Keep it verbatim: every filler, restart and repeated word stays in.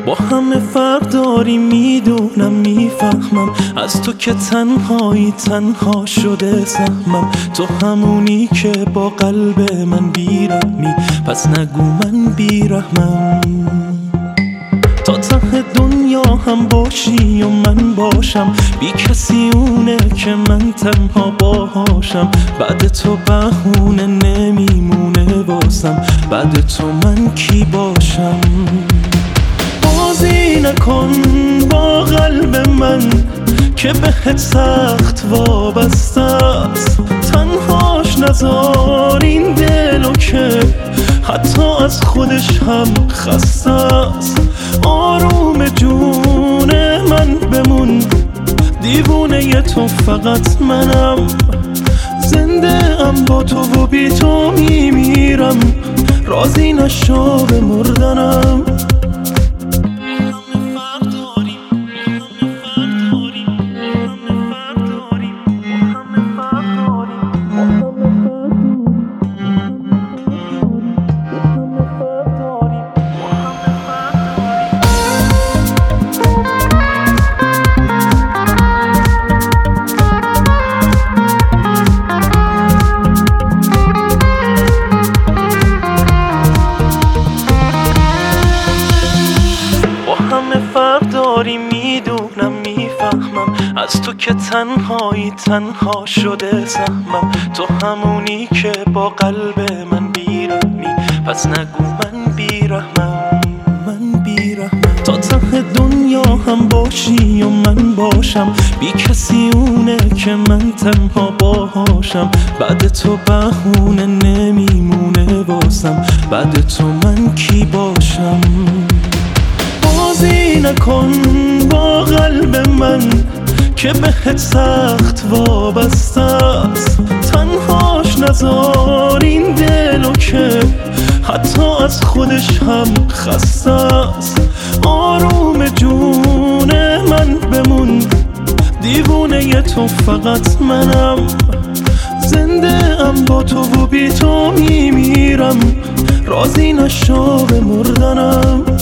با همه فرق داری میدونم میفهمم، از تو که تنهایی تنها شده سهمم. تو همونی که با قلب من بیرحمی، پس نگو من بیرحمم. تا ته دنیا هم باشی و من باشم، بی کسی اونه که من تنها باهاشم. بعد تو بهونه نمیمونه واسم، بعد تو من کی باشم؟ بازی نکن با قلب من که بهت سخت وابسته است. تنهاش نذار این دلو که حتی از خودش هم خسته است. آروم جون من بمون، دیوونه ی تو فقط منم. زنده ام با تو و بی تو میمیرم، راضی نشو به مردنم. میدونم میفهمم، از تو که تنهایی تنها شده سهمم. تو همونی که با قلب من بیرحمی، پس نگو من بیرحمم. من بیرحمم. تا ته دنیا هم باشی و من باشم، بی کسی اونه که من تنها باهاشم. بعد تو بهونه نمیمونه واسم، بعد تو من کی باشم؟ بازی نکن با قلب من که بهت سخت وابسته است. تنهاش نذار این دلو که حتی از خودش هم خسته است. آروم جون من بمون، دیوونه ی تو فقط منم. زنده ام با تو و بی تو میمیرم، راضی نشو به مردنم.